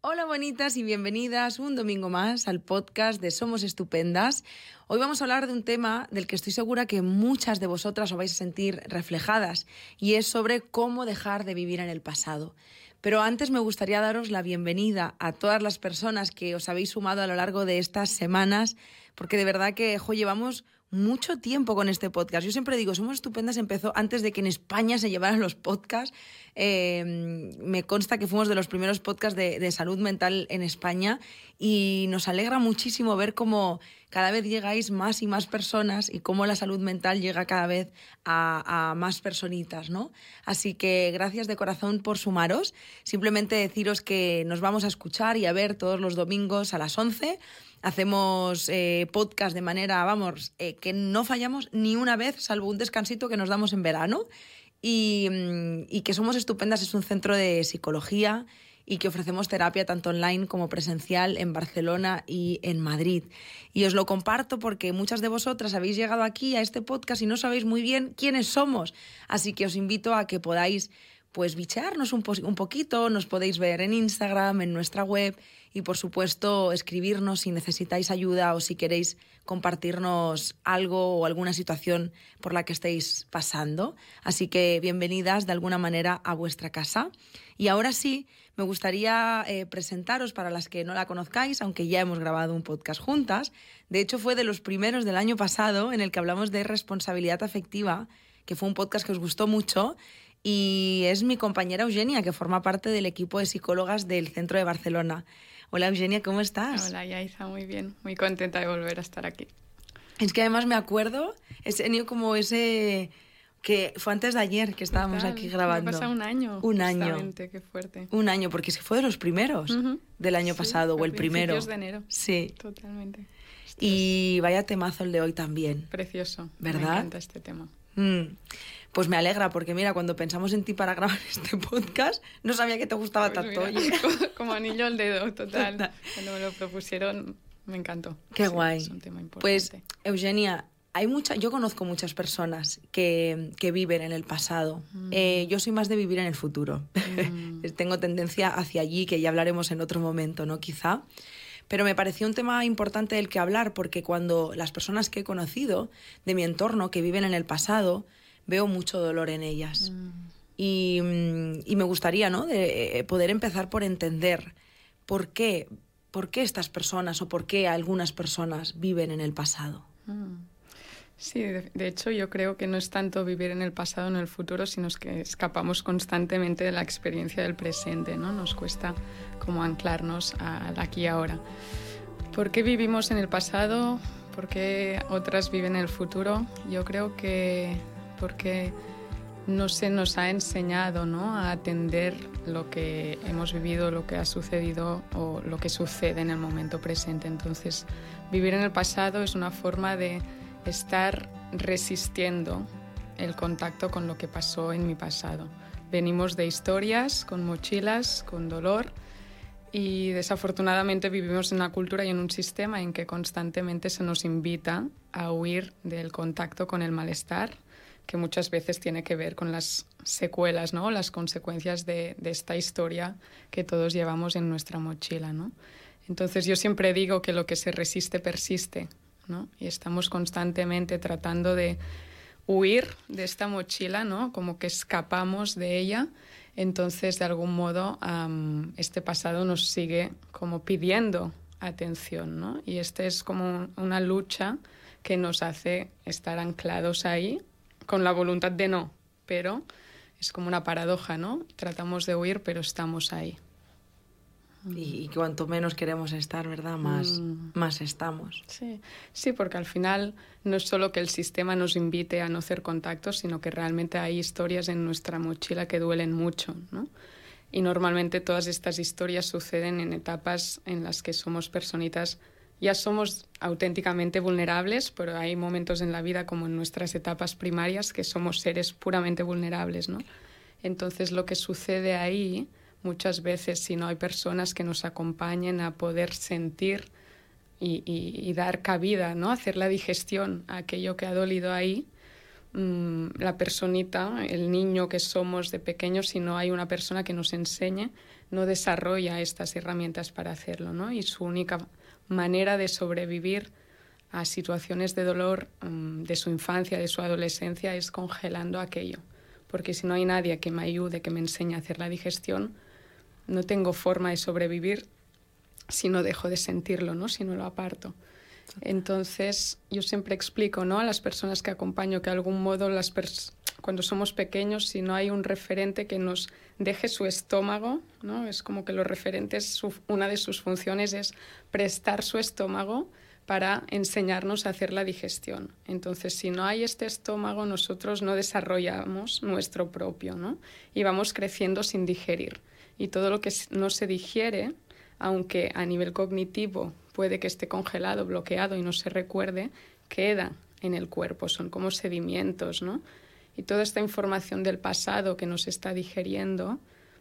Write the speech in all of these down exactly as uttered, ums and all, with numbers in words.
Hola bonitas y bienvenidas un domingo más al podcast de Somos Estupendas. Hoy vamos a hablar de un tema del que estoy segura que muchas de vosotras os vais a sentir reflejadas y es sobre cómo dejar de vivir en el pasado. Pero antes me gustaría daros la bienvenida a todas las personas que os habéis sumado a lo largo de estas semanas, porque de verdad que jo, llevamos mucho tiempo con este podcast. Yo siempre digo, Somos Estupendas empezó antes de que en España se llevaran los podcasts. Eh, me consta que fuimos de los primeros podcasts de, de salud mental en España y nos alegra muchísimo ver cómo cada vez llegáis más y más personas y cómo la salud mental llega cada vez a, a más personitas, ¿no? Así que gracias de corazón por sumaros. Simplemente deciros que nos vamos a escuchar y a ver todos los domingos a las once. Hacemos eh, podcast de manera, vamos, eh, que no fallamos ni una vez, salvo un descansito que nos damos en verano. Y, y que Somos Estupendas es un centro de psicología y que ofrecemos terapia tanto online como presencial en Barcelona y en Madrid. Y os lo comparto porque muchas de vosotras habéis llegado aquí a este podcast y no sabéis muy bien quiénes somos. Así que os invito a que podáis pues bichearnos un, po- un poquito, nos podéis ver en Instagram, en nuestra web y por supuesto escribirnos si necesitáis ayuda o si queréis compartirnos algo o alguna situación por la que estéis pasando. Así que bienvenidas de alguna manera a vuestra casa. Y ahora sí, me gustaría eh, presentaros para las que no la conozcáis, aunque ya hemos grabado un podcast juntas. De hecho, fue de los primeros del año pasado en el que hablamos de responsabilidad afectiva, que fue un podcast que os gustó mucho. Y es mi compañera Eugenia, que forma parte del equipo de psicólogas del Centro de Barcelona. Hola Eugenia, ¿cómo estás? Hola Yaiza, muy bien, muy contenta de volver a estar aquí. Es que además me acuerdo, he tenido como ese... que fue antes de ayer que estábamos Total, aquí grabando. Me pasa un año. Un año. Qué fuerte. Un año, porque es que fue de los primeros Uh-huh. del año Sí, pasado, o el primero. principios de enero. Sí. Totalmente. Ostras. Y vaya temazo el de hoy también. Precioso. ¿Verdad? Me encanta este tema. Mm. Pues me alegra, porque mira, cuando pensamos en ti para grabar este podcast, no sabía que te gustaba Pues tanto. mira, Oye. como, como anillo al dedo, total. Total. Cuando me lo propusieron, me encantó. Qué Sí, guay. Es un tema importante. Pues, Eugenia, hay mucha, yo conozco muchas personas que, que viven en el pasado. Mm. Eh, yo soy más de vivir en el futuro. Mm. Tengo tendencia hacia allí, que ya hablaremos en otro momento, ¿no? Quizá. Pero me pareció un tema importante del que hablar, porque cuando las personas que he conocido de mi entorno que viven en el pasado, veo mucho dolor en ellas. Mm. Y, y me gustaría, ¿no?, de poder empezar por entender por qué, por qué estas personas o por qué algunas personas viven en el pasado. Mm. Sí, de, de hecho yo creo que no es tanto vivir en el pasado o en el futuro, sino que escapamos constantemente de la experiencia del presente, ¿no? Nos cuesta como anclarnos al aquí y ahora. ¿Por qué vivimos en el pasado? ¿Por qué otras viven en el futuro? Yo creo que porque no se nos ha enseñado, ¿no?, a atender lo que hemos vivido, lo que ha sucedido o lo que sucede en el momento presente. Entonces, vivir en el pasado es una forma de estar resistiendo el contacto con lo que pasó en mi pasado. Venimos de historias, con mochilas, con dolor y desafortunadamente vivimos en una cultura y en un sistema en que constantemente se nos invita a huir del contacto con el malestar, que muchas veces tiene que ver con las secuelas, ¿no?, las consecuencias de, de esta historia que todos llevamos en nuestra mochila, ¿no? Entonces yo siempre digo que lo que se resiste persiste, ¿no? Y estamos constantemente tratando de huir de esta mochila, ¿no?, como que escapamos de ella. Entonces, de algún modo, um, este pasado nos sigue como pidiendo atención, ¿no? Y esta es como una lucha que nos hace estar anclados ahí con la voluntad de no, pero es como una paradoja, ¿no? Tratamos de huir, pero estamos ahí. Y, y cuanto menos queremos estar, ¿verdad?, más, mm. más estamos. Sí. sí, porque al final no es solo que el sistema nos invite a no hacer contactos, sino que realmente hay historias en nuestra mochila que duelen mucho, ¿no? Y normalmente todas estas historias suceden en etapas en las que somos personitas, ya somos auténticamente vulnerables, pero hay momentos en la vida, como en nuestras etapas primarias, que somos seres puramente vulnerables, ¿no? Entonces lo que sucede ahí muchas veces, si no hay personas que nos acompañen a poder sentir y, y, y dar cabida, ¿no?, hacer la digestión a aquello que ha dolido ahí, mmm, la personita, el niño que somos de pequeños, si no hay una persona que nos enseñe, no desarrolla estas herramientas para hacerlo, ¿no? Y su única manera de sobrevivir a situaciones de dolor um, de su infancia, de su adolescencia, es congelando aquello. Porque si no hay nadie que me ayude, que me enseñe a hacer la digestión, no tengo forma de sobrevivir si no dejo de sentirlo, ¿no? Si no lo aparto. Entonces, yo siempre explico, ¿no?, a las personas que acompaño que de algún modo las pers- cuando somos pequeños, si no hay un referente que nos deje su estómago, ¿no? Es como que los referentes, su, una de sus funciones es prestar su estómago para enseñarnos a hacer la digestión. Entonces, si no hay este estómago, nosotros no desarrollamos nuestro propio, ¿no? Y vamos creciendo sin digerir. Y todo lo que no se digiere, aunque a nivel cognitivo puede que esté congelado, bloqueado y no se recuerde, queda en el cuerpo, son como sedimentos, ¿no? Y toda esta información del pasado que nos está digeriendo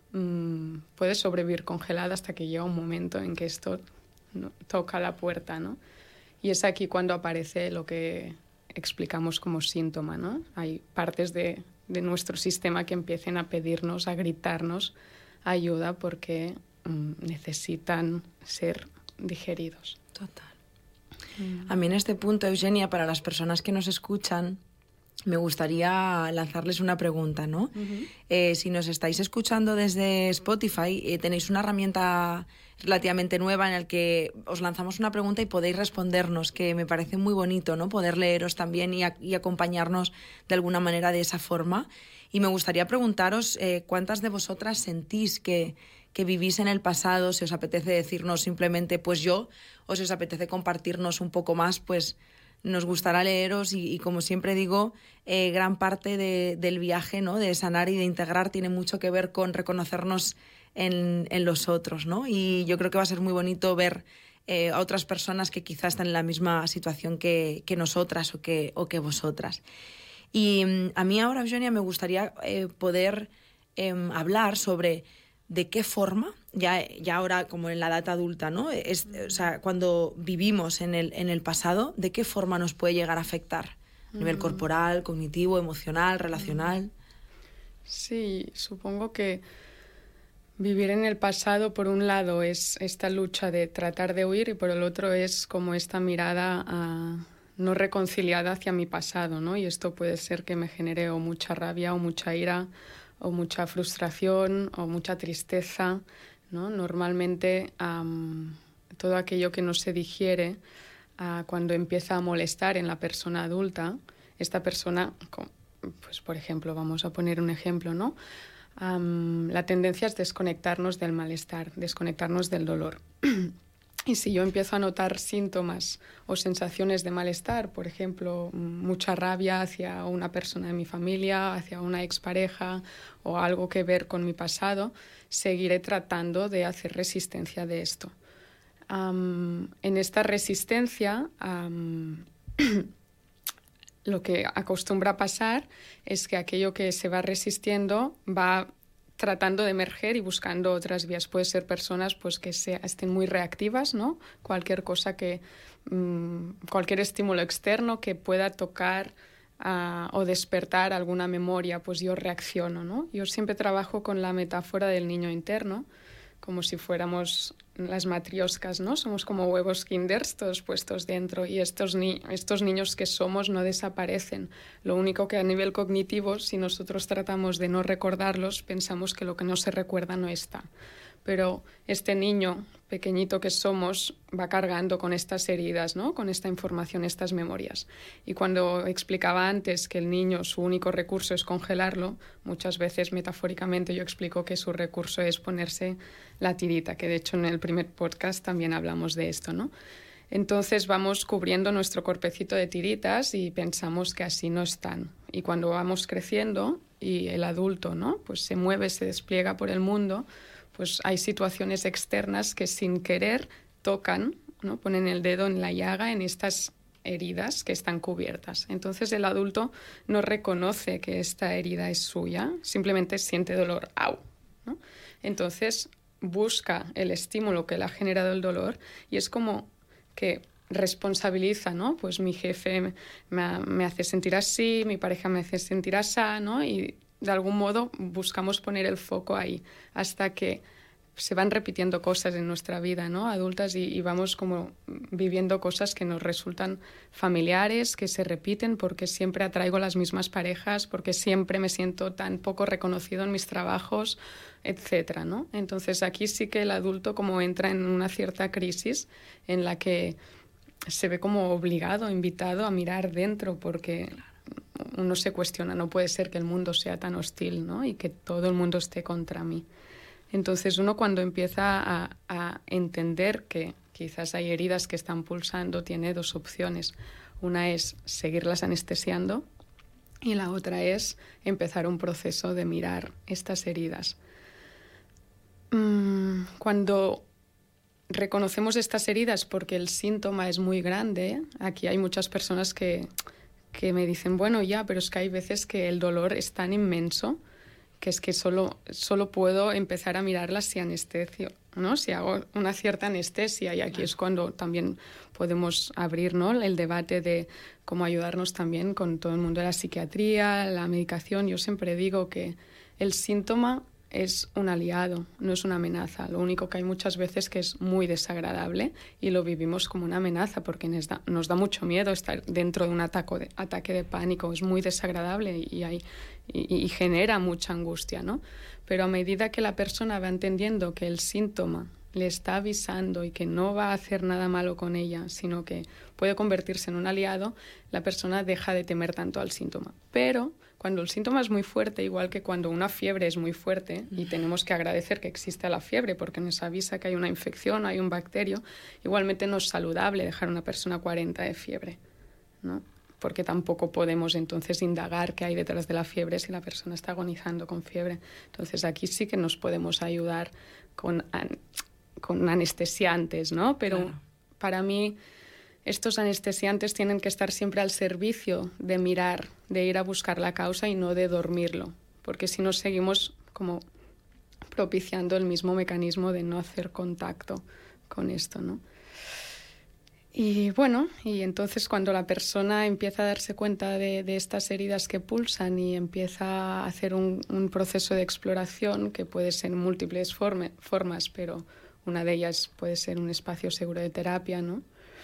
mmm, puede sobrevivir congelada hasta que llega un momento en que esto, ¿no?, toca la puerta, ¿no? Y es aquí cuando aparece lo que explicamos como síntoma, ¿no? Hay partes de, de nuestro sistema que empiecen a pedirnos, a gritarnos ayuda porque mmm, necesitan ser digeridos. Total. Mm. A mí en este punto, Eugenia, para las personas que nos escuchan, me gustaría lanzarles una pregunta, ¿no? Uh-huh. Eh, si nos estáis escuchando desde Spotify, eh, tenéis una herramienta relativamente nueva en la que os lanzamos una pregunta y podéis respondernos, que me parece muy bonito, ¿no? Poder leeros también y, a, y acompañarnos de alguna manera de esa forma. Y me gustaría preguntaros eh, cuántas de vosotras sentís que, que vivís en el pasado, si os apetece decirnos simplemente pues yo, o si os apetece compartirnos un poco más, pues nos gustará leeros y, y como siempre digo, eh, gran parte de, del viaje, ¿no?, de sanar y de integrar tiene mucho que ver con reconocernos en, en los otros, ¿no? Y yo creo que va a ser muy bonito ver eh, a otras personas que quizás están en la misma situación que, que nosotras o que, o que vosotras. Y um, a mí ahora, Eugenia, me gustaría eh, poder eh, hablar sobre de qué forma, ya, ya ahora como en la edad adulta, ¿no? Es, o sea, cuando vivimos en el, en el pasado, ¿de qué forma nos puede llegar a afectar? A nivel corporal, cognitivo, emocional, relacional. Sí, supongo que vivir en el pasado, por un lado, es esta lucha de tratar de huir y por el otro es como esta mirada a, no reconciliada hacia mi pasado, ¿no? Y esto puede ser que me genere o mucha rabia o mucha ira o mucha frustración o mucha tristeza, ¿no? Normalmente um, todo aquello que no se digiere uh, cuando empieza a molestar en la persona adulta, esta persona, pues por ejemplo, vamos a poner un ejemplo, ¿no? Um, la tendencia es desconectarnos del malestar, desconectarnos del dolor. Y si yo empiezo a notar síntomas o sensaciones de malestar, por ejemplo, mucha rabia hacia una persona de mi familia, hacia una expareja o algo que ver con mi pasado, seguiré tratando de hacer resistencia de esto. Um, en esta resistencia, um, lo que acostumbra pasar es que aquello que se va resistiendo va tratando de emerger y buscando otras vías. Puede ser personas pues, que se, estén muy reactivas, ¿no? Cualquier cosa que, mmm, cualquier estímulo externo que pueda tocar uh, o despertar alguna memoria, pues yo reacciono, ¿no? Yo siempre trabajo con la metáfora del niño interno, como si fuéramos las matrioscas, ¿no? Somos como huevos kinders todos puestos dentro y estos, ni- estos niños que somos no desaparecen. Lo único que a nivel cognitivo, si nosotros tratamos de no recordarlos, pensamos que lo que no se recuerda no está. Pero este niño pequeñito que somos va cargando con estas heridas, ¿no? Con esta información, estas memorias. Y cuando explicaba antes que el niño, su único recurso es congelarlo, muchas veces metafóricamente yo explico que su recurso es ponerse la tirita, que de hecho en el primer podcast también hablamos de esto, ¿no? Entonces vamos cubriendo nuestro cuerpecito de tiritas y pensamos que así no están. Y cuando vamos creciendo y el adulto, ¿no?, pues se mueve, se despliega por el mundo, pues hay situaciones externas que sin querer tocan, ¿no?, ponen el dedo en la llaga, en estas heridas que están cubiertas. Entonces el adulto no reconoce que esta herida es suya, simplemente siente dolor, ¡au!, ¿no? Entonces busca el estímulo que le ha generado el dolor y es como que responsabiliza, ¿no? Pues mi jefe me, me hace sentir así, mi pareja me hace sentir así, ¿no? Y de algún modo buscamos poner el foco ahí hasta que se van repitiendo cosas en nuestra vida, ¿no? Adultas y, y vamos como viviendo cosas que nos resultan familiares, que se repiten porque siempre atraigo las mismas parejas, porque siempre me siento tan poco reconocido en mis trabajos, etcétera, ¿no? Entonces aquí sí que el adulto como entra en una cierta crisis en la que se ve como obligado, invitado a mirar dentro porque uno se cuestiona, no puede ser que el mundo sea tan hostil, ¿no? Y que todo el mundo esté contra mí. Entonces uno cuando empieza a, a entender que quizás hay heridas que están pulsando, tiene dos opciones. Una es seguirlas anestesiando y la otra es empezar un proceso de mirar estas heridas. Cuando reconocemos estas heridas porque el síntoma es muy grande, aquí hay muchas personas que, que me dicen, bueno, ya, pero es que hay veces que el dolor es tan inmenso que es que solo, solo puedo empezar a mirarlas si anestesio, ¿no? Si hago una cierta anestesia, y aquí claro. Es cuando también podemos abrir, ¿no? El debate de cómo ayudarnos también con todo el mundo de la psiquiatría, la medicación. Yo siempre digo que el síntoma es un aliado, no es una amenaza. Lo único que hay muchas veces que es muy desagradable y lo vivimos como una amenaza porque nos da, nos da mucho miedo estar dentro de un ataque de, ataque de pánico. Es muy desagradable y, hay, y, y genera mucha angustia, ¿no? Pero a medida que la persona va entendiendo que el síntoma le está avisando y que no va a hacer nada malo con ella, sino que puede convertirse en un aliado, la persona deja de temer tanto al síntoma. Pero cuando el síntoma es muy fuerte, igual que cuando una fiebre es muy fuerte, y tenemos que agradecer que existe la fiebre porque nos avisa que hay una infección, hay un bacterio, igualmente no es saludable dejar a una persona cuarenta de fiebre, ¿no? Porque tampoco podemos entonces indagar qué hay detrás de la fiebre si la persona está agonizando con fiebre. Entonces aquí sí que nos podemos ayudar con, an- con anestesiantes, ¿no? Pero claro. Para mí estos anestesiantes tienen que estar siempre al servicio de mirar, de ir a buscar la causa y no de dormirlo, porque si no seguimos como propiciando el mismo mecanismo de no hacer contacto con esto, ¿no? Y bueno, y entonces cuando la persona empieza a darse cuenta de, de estas heridas que pulsan y empieza a hacer un, un proceso de exploración que puede ser en múltiples forme, formas, pero una de ellas puede ser un espacio seguro de terapia, ¿no?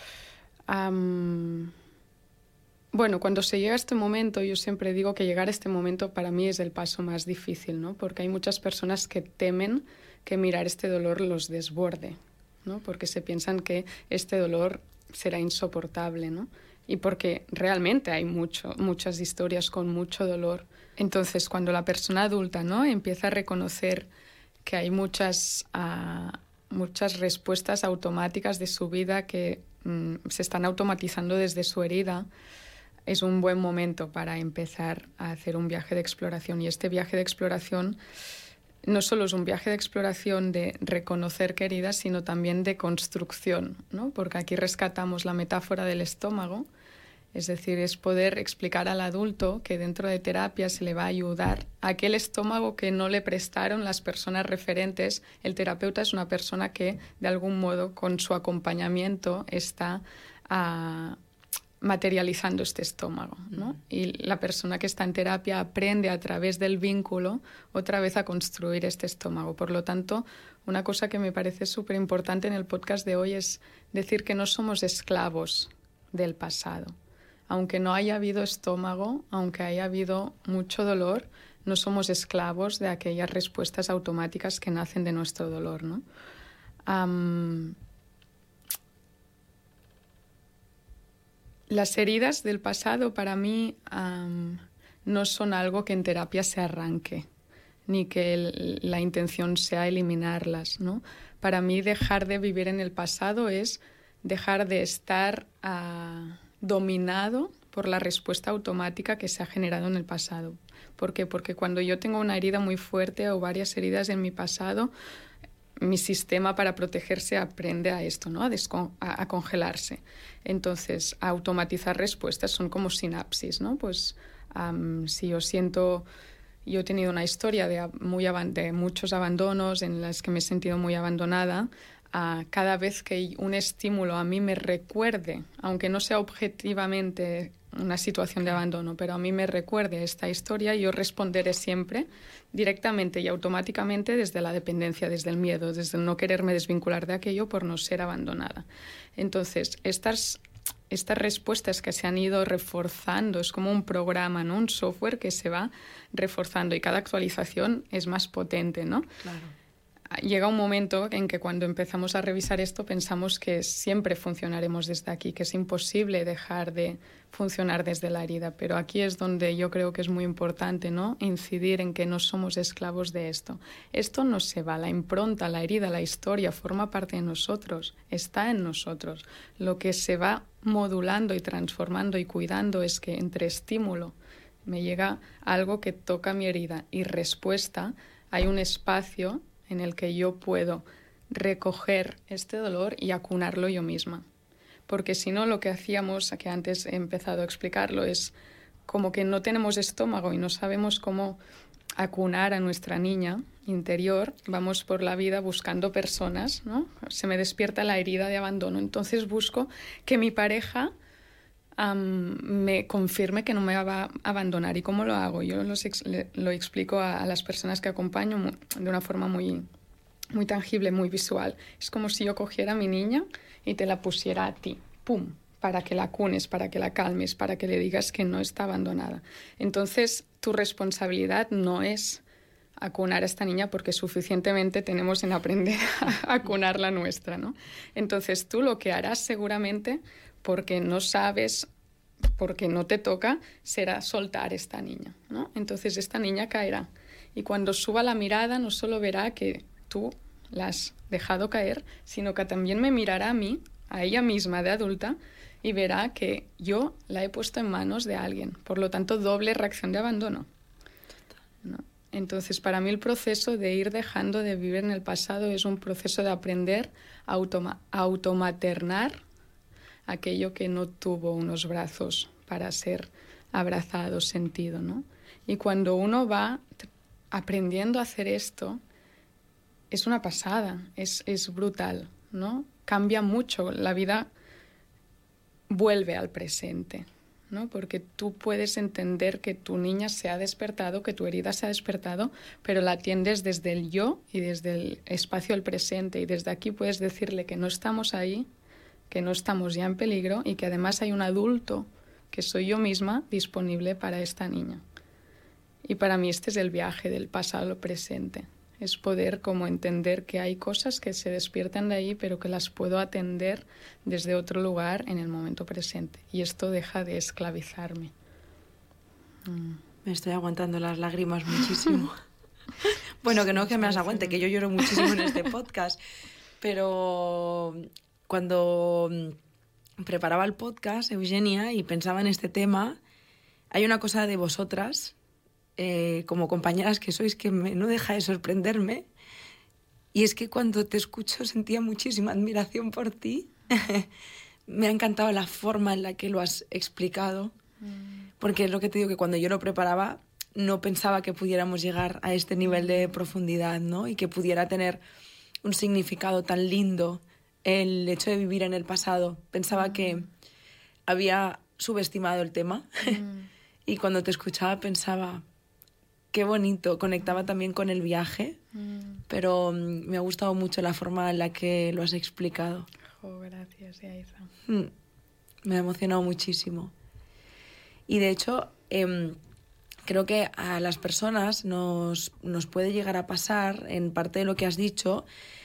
Um, bueno, cuando se llega a este momento, yo siempre digo que llegar a este momento para mí es el paso más difícil, ¿no? Porque hay muchas personas que temen que mirar este dolor los desborde, ¿no? Porque se piensan que este dolor será insoportable, ¿no? Y porque realmente hay mucho, muchas historias con mucho dolor. Entonces, cuando la persona adulta, ¿no? Empieza a reconocer que hay muchas, uh, muchas respuestas automáticas de su vida que se están automatizando desde su herida, es un buen momento para empezar a hacer un viaje de exploración. Y este viaje de exploración no solo es un viaje de exploración de reconocer qué heridas, sino también de construcción, ¿no? Porque aquí rescatamos la metáfora del estómago, es decir, es poder explicar al adulto que dentro de terapia se le va a ayudar a aquel estómago que no le prestaron las personas referentes. El terapeuta es una persona que, de algún modo, con su acompañamiento está uh, materializando este estómago, ¿no? Mm. Y la persona que está en terapia aprende a través del vínculo otra vez a construir este estómago. Por lo tanto, una cosa que me parece súper importante en el podcast de hoy es decir que no somos esclavos del pasado. Aunque no haya habido estómago, aunque haya habido mucho dolor, no somos esclavos de aquellas respuestas automáticas que nacen de nuestro dolor, ¿no? Um, las heridas del pasado para mí um, no son algo que en terapia se arranque, ni que el, la intención sea eliminarlas, ¿no? Para mí dejar de vivir en el pasado es dejar de estar Uh, dominado por la respuesta automática que se ha generado en el pasado. ¿Por qué? Porque cuando yo tengo una herida muy fuerte o varias heridas en mi pasado, mi sistema para protegerse aprende a esto, ¿no? A, descon- a, a congelarse. Entonces, a automatizar respuestas son como sinapsis, ¿no? Pues um, si yo siento... Yo he tenido una historia de, muy, de muchos abandonos en las que me he sentido muy abandonada. a cada vez que un estímulo a mí me recuerde, aunque no sea objetivamente una situación de abandono, pero a mí me recuerde esta historia, yo responderé siempre directamente y automáticamente desde la dependencia, desde el miedo, desde el no quererme desvincular de aquello por no ser abandonada. Entonces, estas, estas respuestas que se han ido reforzando, es como un programa, ¿no? Un software que se va reforzando y cada actualización es más potente, ¿no? Claro. Llega un momento en que cuando empezamos a revisar esto pensamos que siempre funcionaremos desde aquí, que es imposible dejar de funcionar desde la herida, pero aquí es donde yo creo que es muy importante, ¿no? Incidir en que no somos esclavos de esto. Esto no se va, la impronta, la herida, la historia forma parte de nosotros, está en nosotros. Lo que se va modulando y transformando y cuidando es que entre estímulo me llega algo que toca mi herida y respuesta, hay un espacio en el que yo puedo recoger este dolor y acunarlo yo misma. Porque si no, lo que hacíamos, que antes he empezado a explicarlo, es como que no tenemos estómago y no sabemos cómo acunar a nuestra niña interior. Vamos por la vida buscando personas, ¿no? Se me despierta la herida de abandono. Entonces busco que mi pareja um, me confirme que no me va a abandonar. ¿Y cómo lo hago? Yo los ex- lo explico a, a las personas que acompaño muy, de una forma muy, muy tangible, muy visual. Es como si yo cogiera a mi niña y te la pusiera a ti, ¡pum!, para que la acunes, para que la calmes, para que le digas que no está abandonada. Entonces, tu responsabilidad no es acunar a esta niña porque suficientemente tenemos en aprender a acunar la nuestra, ¿no? Entonces, tú lo que harás seguramente, porque no sabes, porque no te toca, será soltar esta niña, ¿no? Entonces, esta niña caerá. Y cuando suba la mirada, no solo verá que tú la has dejado caer, sino que también me mirará a mí, a ella misma de adulta, y verá que yo la he puesto en manos de alguien. Por lo tanto, doble reacción de abandono, ¿no? Entonces, para mí el proceso de ir dejando de vivir en el pasado es un proceso de aprender a automa- a automaternar aquello que no tuvo unos brazos para ser abrazado, sentido, ¿no? Y cuando uno va aprendiendo a hacer esto, es una pasada, es, es brutal, ¿no? Cambia mucho, la vida vuelve al presente, ¿no? Porque tú puedes entender que tu niña se ha despertado, que tu herida se ha despertado, pero la atiendes desde el yo y desde el espacio del presente, y desde aquí puedes decirle que no estamos ahí, que no estamos ya en peligro y que además hay un adulto, que soy yo misma, disponible para esta niña. Y para mí este es el viaje del pasado al presente. Es poder como entender que hay cosas que se despiertan de ahí, pero que las puedo atender desde otro lugar en el momento presente. Y esto deja de esclavizarme. Mm. Me estoy aguantando las lágrimas muchísimo. Bueno, que no que me las aguante, que yo lloro muchísimo en este podcast. Pero cuando preparaba el podcast, Eugenia, y pensaba en este tema, hay una cosa de vosotras, Eh, como compañeras que sois, que me, no deja de sorprenderme, y es que cuando te escucho sentía muchísima admiración por ti. Me ha encantado la forma en la que lo has explicado, mm. porque es lo que te digo, que cuando yo lo preparaba no pensaba que pudiéramos llegar a este nivel de profundidad, ¿no? Y que pudiera tener un significado tan lindo el hecho de vivir en el pasado. Pensaba mm. que había subestimado el tema mm. y cuando te escuchaba pensaba, qué bonito, conectaba también con el viaje, mm. pero um, me ha gustado mucho la forma en la que lo has explicado. Oh, gracias, Yaiza. Mm. Me ha emocionado muchísimo. Y de hecho, eh, creo que a las personas nos, nos puede llegar a pasar, en parte de lo que has dicho,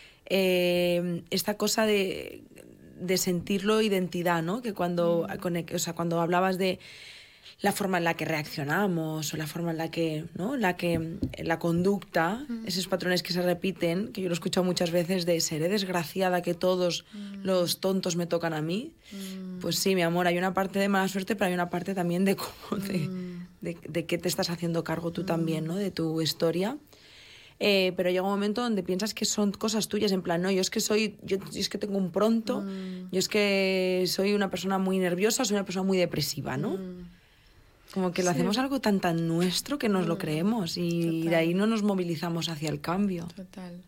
eh, esta cosa de, de sentirlo identidad, ¿no? Que cuando, mm. con, o sea, cuando hablabas de la forma en la que reaccionamos o la forma en la que, ¿no? la que la conducta, mm. esos patrones que se repiten, que yo lo he escuchado muchas veces, de seré desgraciada que todos mm. los tontos me tocan a mí. Mm. Pues sí, mi amor, hay una parte de mala suerte, pero hay una parte también de cómo de, mm. de, de qué te estás haciendo cargo tú mm. también, ¿no? De tu historia. Eh, pero llega un momento donde piensas que son cosas tuyas, en plan, no, yo es que soy, yo, yo es que tengo un pronto, mm. yo es que soy una persona muy nerviosa, soy una persona muy depresiva, ¿no? Mm. Como que lo sí. hacemos algo tan tan nuestro que nos mm, lo creemos y total. De ahí no nos movilizamos hacia el cambio. Total.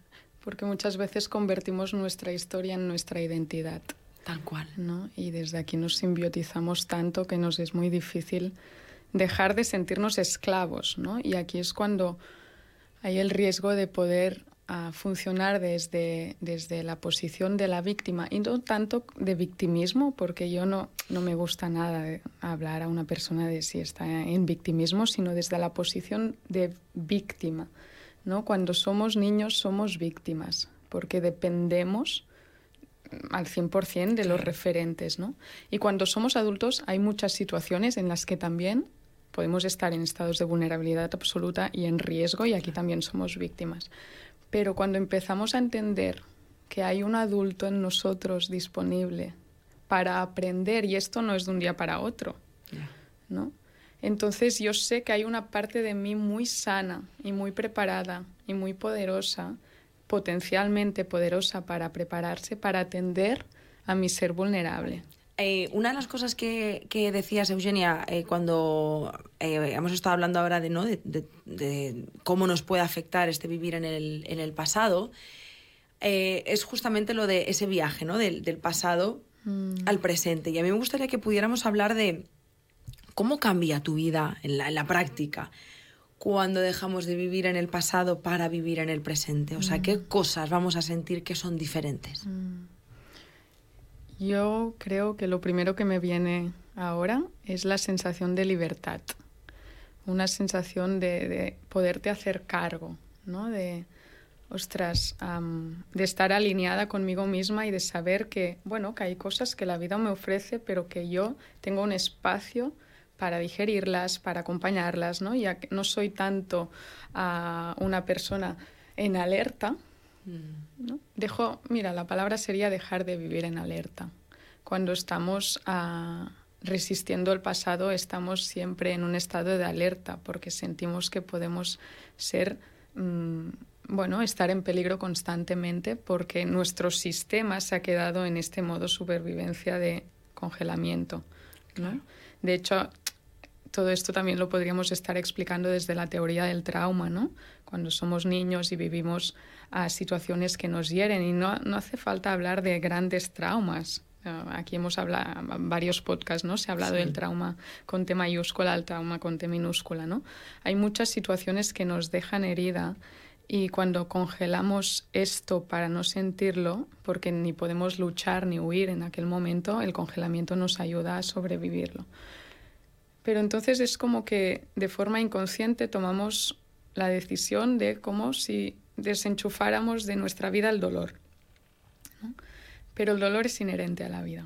porque muchas veces convertimos nuestra historia en nuestra identidad. Tal cual. ¿No? Y desde aquí nos simbiotizamos tanto que nos es muy difícil dejar de sentirnos esclavos, ¿no? Y aquí es cuando hay el riesgo de poder uh, funcionar desde, desde la posición de la víctima, y no tanto de victimismo, porque yo no, no me gusta nada hablar a una persona de si está en victimismo, sino desde la posición de víctima, ¿no? Cuando somos niños somos víctimas, porque dependemos al cien por ciento de los referentes, ¿no? Y cuando somos adultos hay muchas situaciones en las que también podemos estar en estados de vulnerabilidad absoluta y en riesgo, y aquí también somos víctimas. Pero cuando empezamos a entender que hay un adulto en nosotros disponible para aprender, y esto no es de un día para otro, ¿no? Entonces yo sé que hay una parte de mí muy sana y muy preparada y muy poderosa, potencialmente poderosa para prepararse, para atender a mi ser vulnerable. Eh, una de las cosas que, que decías, Eugenia, eh, cuando eh, hemos estado hablando ahora de, ¿no? de, de, de cómo nos puede afectar este vivir en el, en el pasado, eh, es justamente lo de ese viaje, ¿no? del, del pasado mm. al presente. Y a mí me gustaría que pudiéramos hablar de cómo cambia tu vida en la, en la práctica cuando dejamos de vivir en el pasado para vivir en el presente. O sea, ¿qué cosas vamos a sentir que son diferentes? Yo creo que lo primero que me viene ahora es la sensación de libertad. Una sensación de, de poderte hacer cargo, ¿no? De, ostras, um, de estar alineada conmigo misma y de saber que, bueno, que hay cosas que la vida me ofrece, pero que yo tengo un espacio para digerirlas, para acompañarlas, ¿no? Ya que no soy tanto uh, una persona en alerta, ¿no? Dejo, mira, la palabra sería dejar de vivir en alerta. Cuando estamos uh, resistiendo el pasado, estamos siempre en un estado de alerta, porque sentimos que podemos ser, um, bueno, estar en peligro constantemente, porque nuestro sistema se ha quedado en este modo supervivencia de congelamiento, ¿no? Claro. De hecho, todo esto también lo podríamos estar explicando desde la teoría del trauma, ¿no? Cuando somos niños y vivimos uh, situaciones que nos hieren, y no, no hace falta hablar de grandes traumas. Uh, aquí hemos hablado, varios podcasts, ¿no? Se ha hablado sí. del trauma con T mayúscula al trauma con T minúscula, ¿no? Hay muchas situaciones que nos dejan herida, y cuando congelamos esto para no sentirlo, porque ni podemos luchar ni huir en aquel momento, el congelamiento nos ayuda a sobrevivirlo. Pero entonces es como que de forma inconsciente tomamos la decisión de como si desenchufáramos de nuestra vida el dolor, ¿no? Pero el dolor es inherente a la vida.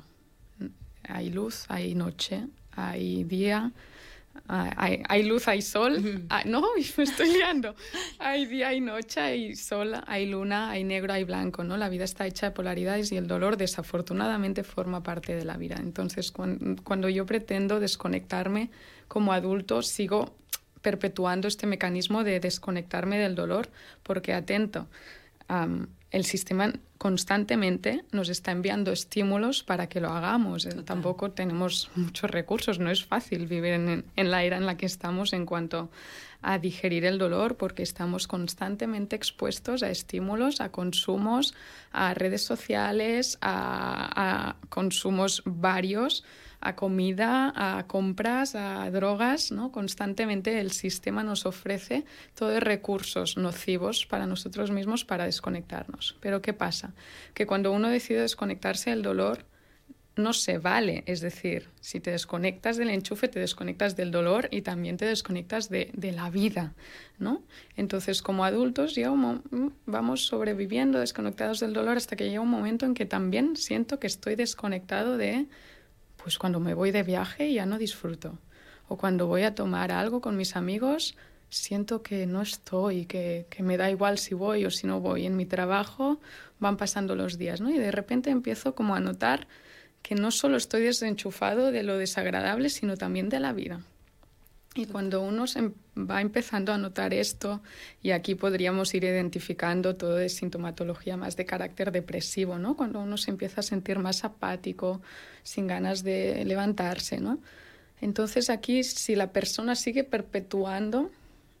Hay luz, hay noche, hay día, hay, hay luz, hay sol. Uh-huh. Hay, no, me estoy liando. Hay día, hay noche, hay sol, hay luna, hay negro, hay blanco, ¿no? La vida está hecha de polaridades y el dolor desafortunadamente forma parte de la vida. Entonces, cuando, cuando yo pretendo desconectarme como adulto, sigo perpetuando este mecanismo de desconectarme del dolor, porque, atento, um, el sistema constantemente nos está enviando estímulos para que lo hagamos. Total. Tampoco tenemos muchos recursos, no es fácil vivir en, en la era en la que estamos en cuanto a digerir el dolor, porque estamos constantemente expuestos a estímulos, a consumos, a redes sociales, a, a consumos varios, a comida, a compras, a drogas, ¿no? Constantemente el sistema nos ofrece todos recursos nocivos para nosotros mismos para desconectarnos. Pero ¿qué pasa? Que cuando uno decide desconectarse del dolor, no se vale. Es decir, si te desconectas del enchufe, te desconectas del dolor y también te desconectas de, de la vida, ¿no? Entonces, como adultos, llega un, vamos sobreviviendo desconectados del dolor hasta que llega un momento en que también siento que estoy desconectado de... Pues cuando me voy de viaje ya no disfruto. O cuando voy a tomar algo con mis amigos, siento que no estoy, que, que me da igual si voy o si no voy. En mi trabajo van pasando los días, ¿no? Y de repente empiezo como a notar que no solo estoy desenchufado de lo desagradable, sino también de la vida. Y cuando uno se va empezando a notar esto, y aquí podríamos ir identificando todo de sintomatología más de carácter depresivo, ¿no? Cuando uno se empieza a sentir más apático, sin ganas de levantarse, ¿no? Entonces aquí, si la persona sigue perpetuando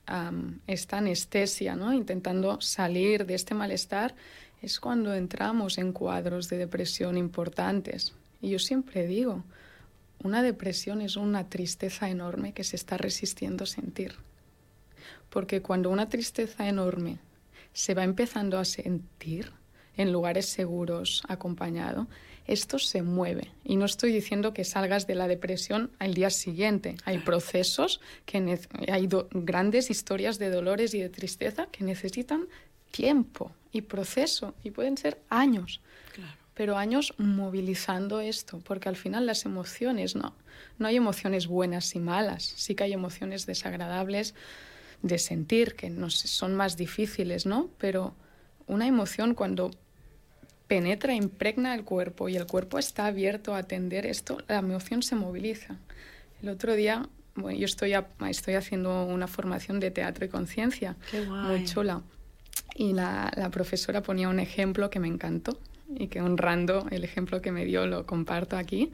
um, esta anestesia, ¿no? Intentando salir de este malestar, es cuando entramos en cuadros de depresión importantes. Y yo siempre digo, una depresión es una tristeza enorme que se está resistiendo a sentir. Porque cuando una tristeza enorme se va empezando a sentir en lugares seguros, acompañado, esto se mueve. Y no estoy diciendo que salgas de la depresión al día siguiente. Hay procesos, que ne- hay do- grandes historias de dolores y de tristeza que necesitan tiempo y proceso, y pueden ser años. Claro. Pero años movilizando esto, porque al final las emociones, no, no hay emociones buenas y malas. Sí que hay emociones desagradables de sentir, que no sé, son más difíciles, ¿no? Pero una emoción cuando penetra, impregna el cuerpo y el cuerpo está abierto a atender esto, la emoción se moviliza. El otro día, bueno, yo estoy, a, estoy haciendo una formación de teatro y conciencia, muy chula, y la, la profesora ponía un ejemplo que me encantó y que, honrando el ejemplo que me dio, lo comparto aquí.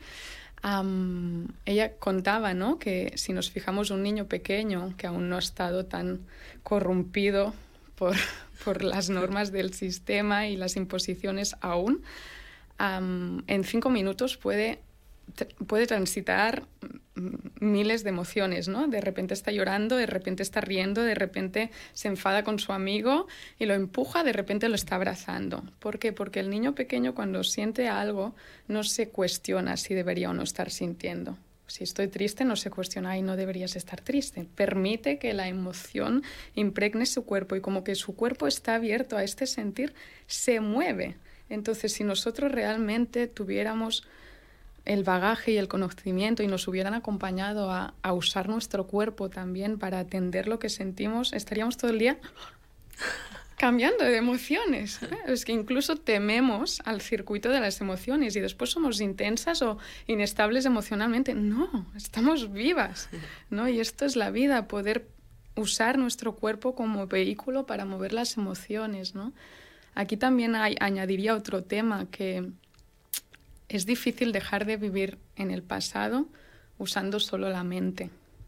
Um, ella contaba, ¿no?, que si nos fijamos un niño pequeño que aún no ha estado tan corrompido por, por las normas del sistema y las imposiciones aún, um, en cinco minutos puede, puede transitar miles de emociones, ¿no? De repente está llorando, de repente está riendo, de repente se enfada con su amigo y lo empuja, de repente lo está abrazando. ¿Por qué? Porque el niño pequeño, cuando siente algo, no se cuestiona si debería o no estar sintiendo. Si estoy triste, no se cuestiona, ay, no deberías estar triste. Permite que la emoción impregne su cuerpo y como que su cuerpo está abierto a este sentir, se mueve. Entonces, si nosotros realmente tuviéramos el bagaje y el conocimiento y nos hubieran acompañado a, a usar nuestro cuerpo también para atender lo que sentimos, estaríamos todo el día cambiando de emociones. ¿eh? Es que incluso tememos al circuito de las emociones y después somos intensas o inestables emocionalmente. No, estamos vivas, ¿no? Y esto es la vida, poder usar nuestro cuerpo como vehículo para mover las emociones, ¿no? Aquí también hay, añadiría otro tema, que es difícil dejar de vivir en el pasado usando solo la mente.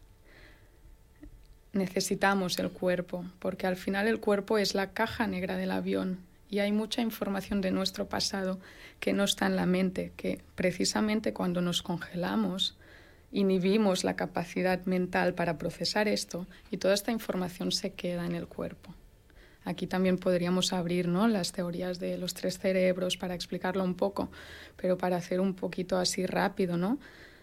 Necesitamos el cuerpo, porque al final el cuerpo es la caja negra del avión y hay mucha información de nuestro pasado que no está en la mente, que precisamente cuando nos congelamos inhibimos la capacidad mental para procesar esto y toda esta información se queda en el cuerpo. Aquí también podríamos abrir, ¿no?, las teorías de los tres cerebros para explicarlo un poco, pero para hacer un poquito así rápido, ¿no?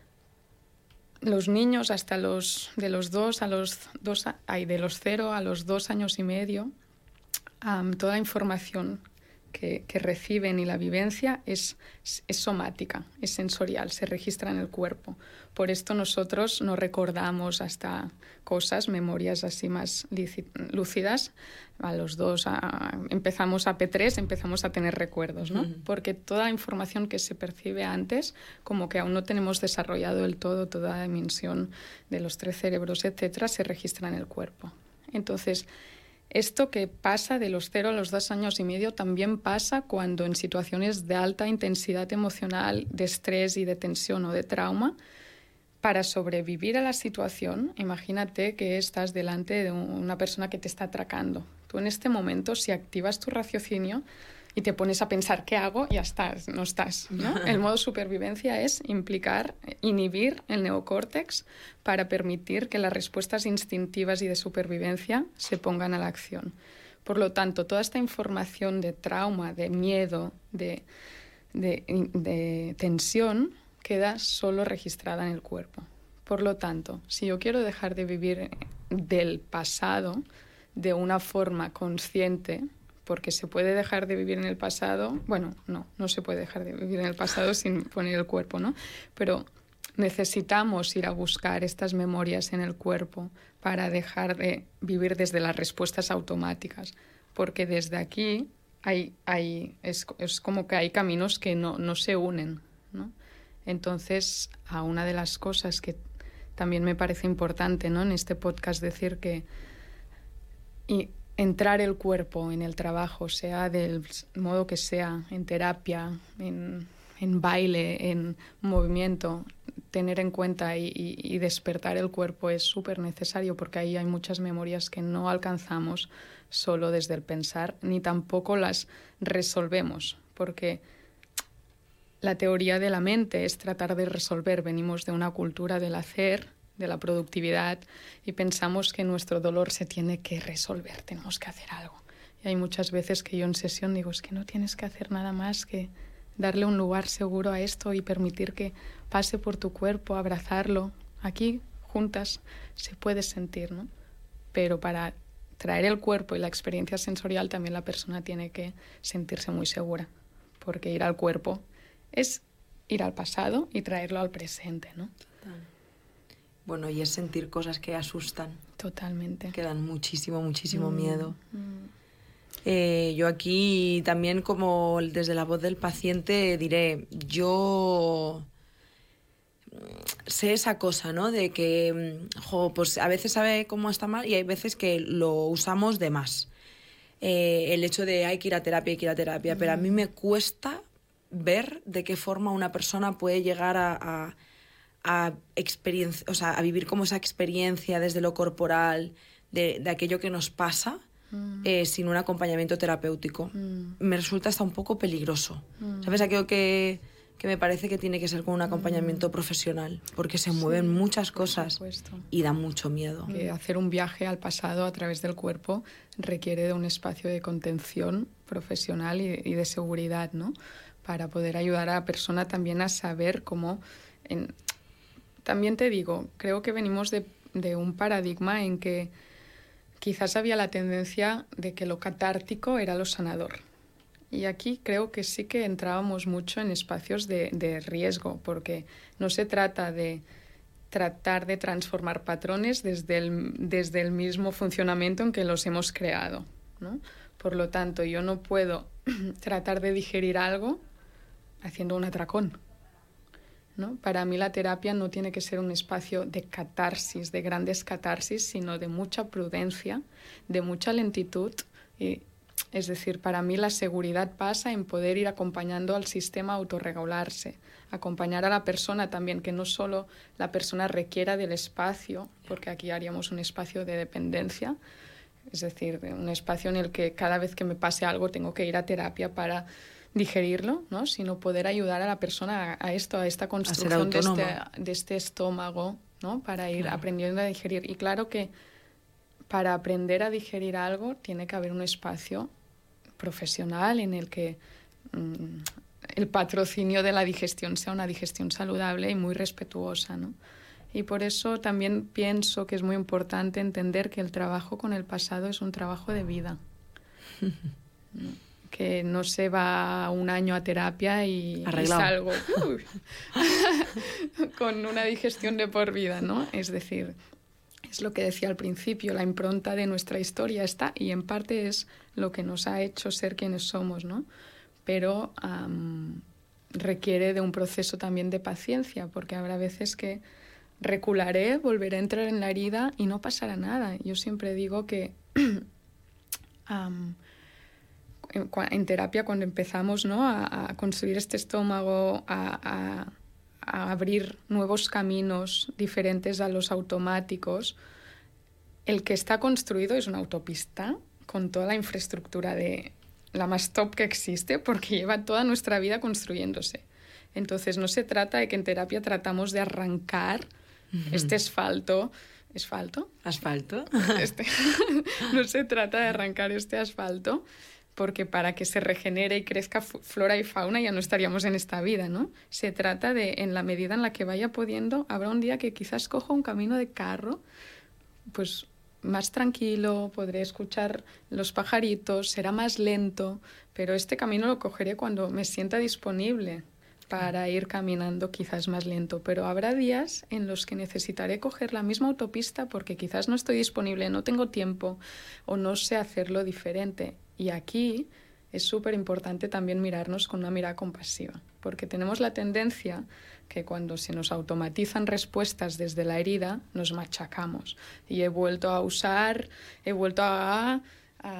Los niños hasta los de los dos a los dos ay, de los cero a los dos años y medio, um, toda la información que, que reciben y la vivencia es, es somática, es sensorial, se registra en el cuerpo. Por esto nosotros no recordamos hasta cosas, memorias así más lúcidas. A los dos a, empezamos a P tres, empezamos a tener recuerdos, ¿no? Uh-huh. Porque toda la información que se percibe antes, como que aún no tenemos desarrollado del todo toda la dimensión de los tres cerebros, etcétera, se registra en el cuerpo. Entonces, esto que pasa de los cero a los dos años y medio también pasa cuando en situaciones de alta intensidad emocional, de estrés y de tensión o de trauma, para sobrevivir a la situación, imagínate que estás delante de una persona que te está atracando. Tú en este momento, si activas tu raciocinio y te pones a pensar ¿qué hago?, ya estás, no estás, ¿no? El modo supervivencia es implicar, inhibir el neocórtex para permitir que las respuestas instintivas y de supervivencia se pongan a la acción. Por lo tanto, toda esta información de trauma, de miedo, de, de, de tensión, queda solo registrada en el cuerpo. Por lo tanto, si yo quiero dejar de vivir del pasado de una forma consciente, porque se puede dejar de vivir en el pasado, bueno, no, no se puede dejar de vivir en el pasado sin poner el cuerpo, ¿no? Pero necesitamos ir a buscar estas memorias en el cuerpo para dejar de vivir desde las respuestas automáticas, porque desde aquí hay, hay, es, es como que hay caminos que no, no se unen, ¿no? Entonces, a una de las cosas que también me parece importante, ¿no?, en este podcast decir que y entrar el cuerpo en el trabajo, sea del modo que sea, en terapia, en, en baile, en movimiento, tener en cuenta y, y, y despertar el cuerpo es súper necesario, porque ahí hay muchas memorias que no alcanzamos solo desde el pensar, ni tampoco las resolvemos, porque la teoría de la mente es tratar de resolver. Venimos de una cultura del hacer, de la productividad, y pensamos que nuestro dolor se tiene que resolver, tenemos que hacer algo. Y hay muchas veces que yo en sesión digo, es que no tienes que hacer nada más que darle un lugar seguro a esto y permitir que pase por tu cuerpo, abrazarlo. Aquí, juntas, se puede sentir, ¿no? Pero para traer el cuerpo y la experiencia sensorial también la persona tiene que sentirse muy segura, porque ir al cuerpo es ir al pasado y traerlo al presente, ¿no? Total. Bueno, y es sentir cosas que asustan. Totalmente. Que dan muchísimo, muchísimo Mm, miedo. mm. Eh, yo aquí también, como desde la voz del paciente, diré, yo sé esa cosa, ¿no? De que, jo, pues a veces sabe cómo está mal y hay veces que lo usamos de más. Eh, el hecho de hay que ir a terapia, hay que ir a terapia, mm. pero a mí me cuesta ver de qué forma una persona puede llegar a, a, a, experiencia, o sea, a vivir como esa experiencia desde lo corporal, de, de aquello que nos pasa, mm. eh, sin un acompañamiento terapéutico. Mm. Me resulta hasta un poco peligroso. Mm. ¿Sabes? Aquello que, que me parece que tiene que ser con un acompañamiento mm. profesional, porque se mueven sí, muchas cosas y da mucho miedo. Que hacer un viaje al pasado a través del cuerpo requiere de un espacio de contención profesional y, y de seguridad, ¿no? Para poder ayudar a la persona también a saber cómo... En... También te digo, creo que venimos de, de un paradigma en que quizás había la tendencia de que lo catártico era lo sanador. Y aquí creo que sí que entrábamos mucho en espacios de, de riesgo, porque no se trata de tratar de transformar patrones desde el, desde el mismo funcionamiento en que los hemos creado, ¿no? Por lo tanto, yo no puedo tratar de digerir algo haciendo un atracón, ¿no? Para mí la terapia no tiene que ser un espacio de catarsis, de grandes catarsis, sino de mucha prudencia, de mucha lentitud. Y, es decir, para mí la seguridad pasa en poder ir acompañando al sistema a autorregularse, acompañar a la persona también, que no solo la persona requiera del espacio, porque aquí haríamos un espacio de dependencia, es decir, un espacio en el que cada vez que me pase algo tengo que ir a terapia para digerirlo, ¿no? Sino poder ayudar a la persona a esto, a esta construcción de este, de este estómago, ¿no? Para ir claro. aprendiendo a digerir. Y claro que para aprender a digerir algo tiene que haber un espacio profesional en el que mmm, el patrocinio de la digestión sea una digestión saludable y muy respetuosa, ¿no? Y por eso también pienso que es muy importante entender que el trabajo con el pasado es un trabajo de vida, ¿no? Que no se va un año a terapia y, y salgo uy, con una digestión de por vida, ¿no? Es decir, es lo que decía al principio, la impronta de nuestra historia está y en parte es lo que nos ha hecho ser quienes somos, ¿no? Pero um, requiere de un proceso también de paciencia, porque habrá veces que recularé, volveré a entrar en la herida y no pasará nada. Yo siempre digo que... um, en terapia cuando empezamos, ¿no? a, a construir este estómago, a, a, a abrir nuevos caminos diferentes a los automáticos, el que está construido es una autopista con toda la infraestructura de la más top que existe, porque lleva toda nuestra vida construyéndose. Entonces no se trata de que en terapia tratamos de arrancar uh-huh. este asfalto. ¿Asfalto? ¿Asfalto? Este. No se trata de arrancar este asfalto, porque para que se regenere y crezca flora y fauna ya no estaríamos en esta vida, ¿no? Se trata de, en la medida en la que vaya pudiendo, habrá un día que quizás coja un camino de carro, pues más tranquilo, podré escuchar los pajaritos, será más lento, pero este camino lo cogeré cuando me sienta disponible para ir caminando quizás más lento. Pero habrá días en los que necesitaré coger la misma autopista porque quizás no estoy disponible, no tengo tiempo o no sé hacerlo diferente. Y aquí es súper importante también mirarnos con una mirada compasiva, porque tenemos la tendencia que cuando se nos automatizan respuestas desde la herida, nos machacamos. Y he vuelto a usar, he vuelto a,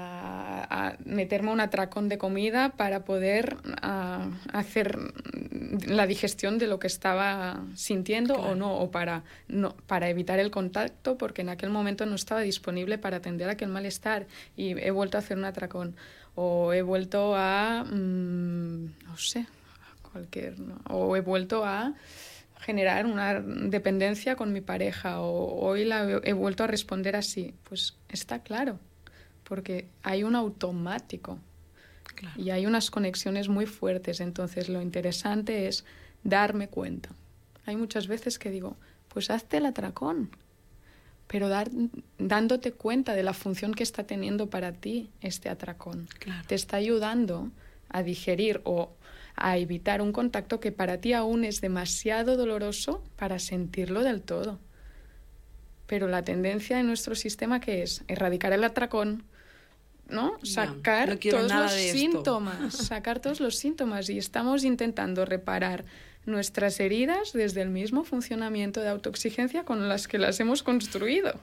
a, a meterme un atracón de comida para poder a, hacer la digestión de lo que estaba sintiendo claro. o no, o para, no, para evitar el contacto, porque en aquel momento no estaba disponible para atender aquel malestar y he vuelto a hacer un atracón, o he vuelto a, mmm, no sé, cualquier, ¿no? o he vuelto a generar una dependencia con mi pareja, o hoy la he, he vuelto a responder así. Pues está claro, porque hay un automático. Claro. Y hay unas conexiones muy fuertes, entonces lo interesante es darme cuenta. Hay muchas veces que digo, pues hazte el atracón, pero dar, dándote cuenta de la función que está teniendo para ti este atracón. Claro. Te está ayudando a digerir o a evitar un contacto que para ti aún es demasiado doloroso para sentirlo del todo. Pero la tendencia de nuestro sistema, ¿qué es? Erradicar el atracón, ¿no? Sacar no, no quiero todos nada los de esto. síntomas, sacar todos los síntomas y estamos intentando reparar nuestras heridas desde el mismo funcionamiento de autoexigencia con las que las hemos construido.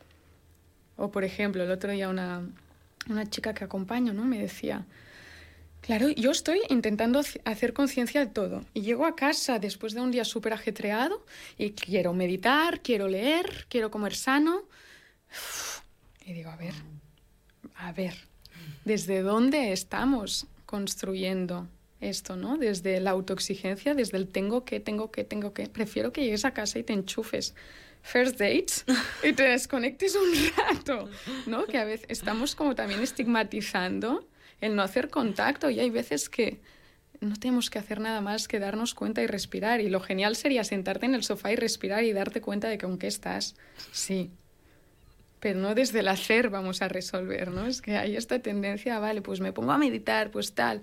O por ejemplo, el otro día una, una chica que acompaño, ¿no? Me decía, claro, yo estoy intentando hacer conciencia de todo y llego a casa después de un día súper ajetreado y quiero meditar, quiero leer, quiero comer sano y digo, a ver, a ver, ¿desde dónde estamos construyendo esto, ¿no? Desde la autoexigencia, desde el tengo que, tengo que, tengo que. Prefiero que llegues a casa y te enchufes first dates y te desconectes un rato, ¿no? Que a veces estamos como también estigmatizando el no hacer contacto y hay veces que no tenemos que hacer nada más que darnos cuenta y respirar, y lo genial sería sentarte en el sofá y respirar y darte cuenta de que aunque estás, sí, pero no desde el hacer vamos a resolver, ¿no? Es que hay esta tendencia, vale, pues me pongo a meditar, pues tal.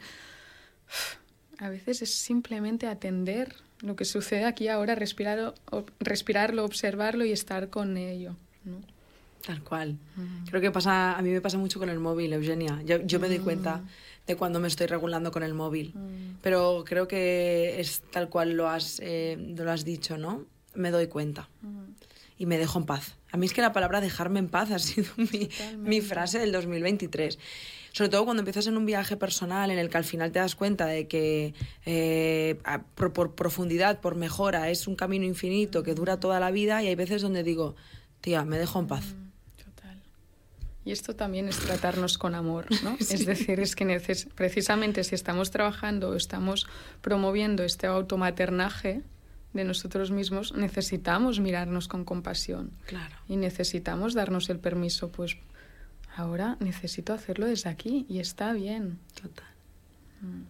A veces es simplemente atender lo que sucede aquí ahora, respirar, respirarlo, observarlo y estar con ello, ¿no? Tal cual. Mm. Creo que pasa, a mí me pasa mucho con el móvil, Eugenia. Yo, yo me doy cuenta de cuando me estoy regulando con el móvil. Mm. Pero creo que es tal cual lo has, eh, lo has dicho, ¿no? Me doy cuenta. Mm. Y me dejo en paz. A mí es que la palabra dejarme en paz ha sido mi, mi frase del dos mil veintitrés. Sobre todo cuando empiezas en un viaje personal en el que al final te das cuenta de que eh, por, por profundidad, por mejora, es un camino infinito que dura toda la vida, y hay veces donde digo, tía, me dejo en paz. Total. Y esto también es tratarnos con amor, ¿no? Sí. Es decir, es que neces- precisamente si estamos trabajando o estamos promoviendo este automaternaje de nosotros mismos, necesitamos mirarnos con compasión. Claro. Y necesitamos darnos el permiso, pues ahora necesito hacerlo desde aquí y está bien. Total. Mm.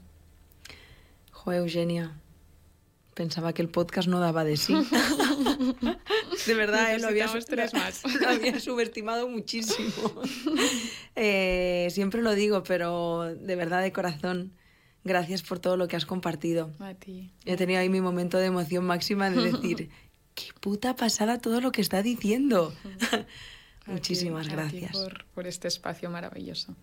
Jo, Eugenia, pensaba que el podcast no daba de sí. De verdad, eh, lo, había, tres más. lo había subestimado muchísimo. eh, siempre lo digo, pero de verdad, de corazón, gracias por todo lo que has compartido. A ti. He tenido ahí mi momento de emoción máxima de decir, qué puta pasada todo lo que está diciendo. Muchísimas ti, gracias. Por, por este espacio maravilloso.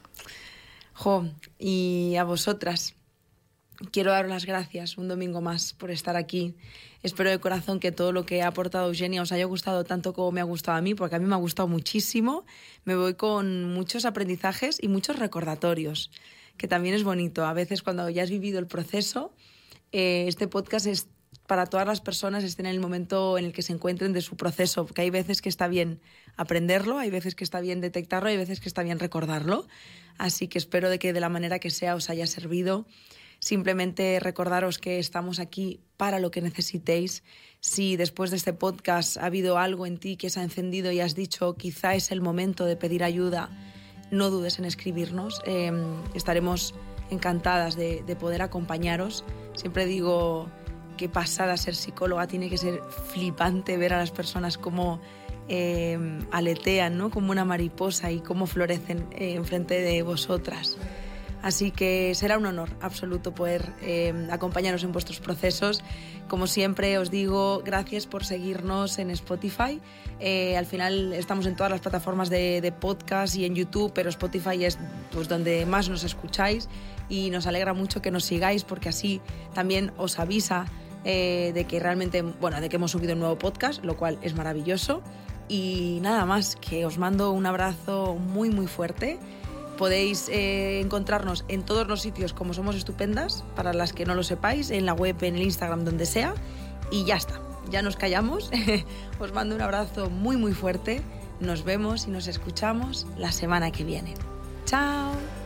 Jo, y a vosotras, quiero daros las gracias un domingo más por estar aquí. Espero de corazón que todo lo que ha aportado Eugenia os haya gustado tanto como me ha gustado a mí, porque a mí me ha gustado muchísimo. Me voy con muchos aprendizajes y muchos recordatorios, que también es bonito. A veces cuando ya has vivido el proceso, eh, este podcast es para todas las personas, estén en el momento en el que se encuentren de su proceso, porque hay veces que está bien aprenderlo, hay veces que está bien detectarlo, hay veces que está bien recordarlo. Así que espero de que de la manera que sea os haya servido. Simplemente recordaros que estamos aquí para lo que necesitéis. Si después de este podcast ha habido algo en ti que se ha encendido y has dicho quizá es el momento de pedir ayuda, no dudes en escribirnos. Eh, estaremos encantadas de, de poder acompañaros. Siempre digo, qué pasada ser psicóloga, tiene que ser flipante ver a las personas cómo eh, aletean, ¿no? Como una mariposa, y cómo florecen eh, enfrente de vosotras. Así que será un honor absoluto poder eh, acompañaros en vuestros procesos. Como siempre os digo, gracias por seguirnos en Spotify. Eh, al final estamos en todas las plataformas de, de podcast y en YouTube, pero Spotify es pues, donde más nos escucháis, y nos alegra mucho que nos sigáis, porque así también os avisa eh, de que realmente, bueno, de que hemos subido un nuevo podcast, lo cual es maravilloso. Y nada más, que os mando un abrazo muy muy fuerte. Podéis eh, encontrarnos en todos los sitios como Somos Estupendas, para las que no lo sepáis, en la web, en el Instagram, donde sea. Y ya está, ya nos callamos. Os mando un abrazo muy muy fuerte. Nos vemos y nos escuchamos la semana que viene. ¡Chao!